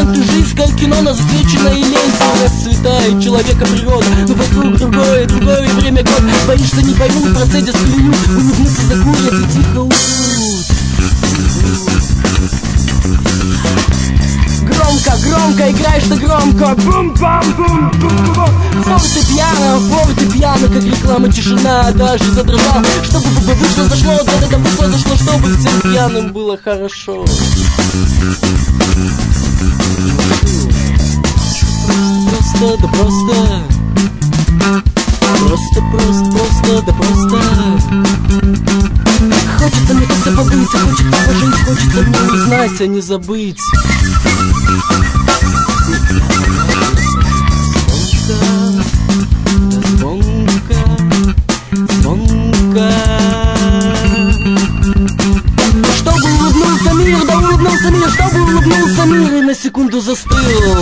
момент и жизнь, как кино на засвеченной ленте. Расцветает человека природа, но вокруг другое время год. Боишься, не поймут, процедят, клюют, улыбнутся, закурят и тихо уйдут. Громко, играешь ты громко. Бум-бам-бум-бум-бум. Форте-пьяно, как реклама, тишина. Даже задрожал, чтобы вышло, зашло. Да-да-да, вышло, зашло, чтобы всем пьяным было хорошо. Просто, да просто. Просто, да просто. Хочется мне как-то побыть, хочется пожить, хочется мне узнать, а не забыть. Звонка. Чтобы улыбнулся мир, да улыбнулся мир, чтобы улыбнулся мир и на секунду застыл.